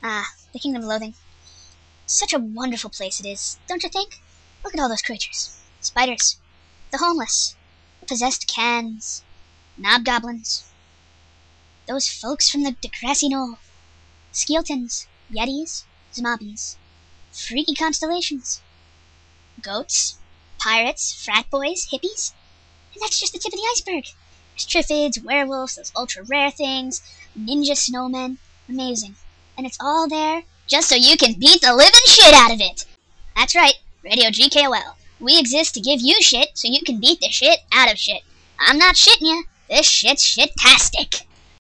Ah, the Kingdom of Loathing. Such a wonderful place it is, don't you think? Look at all those creatures. Spiders. The homeless. The possessed cans. Knobgoblins. Those folks from the grassy knoll. Skeletons. Yetis. Zombies. Freaky constellations. Goats. Pirates. Frat boys. Hippies. And that's just the tip of the iceberg. There's triffids, werewolves, those ultra rare things, ninja snowmen. Amazing. And it's all there just so you can beat the living shit out of it. That's right, Radio GKOL. We exist to give you shit so you can beat the shit out of shit. I'm not shitting ya. This shit's shit-tastic.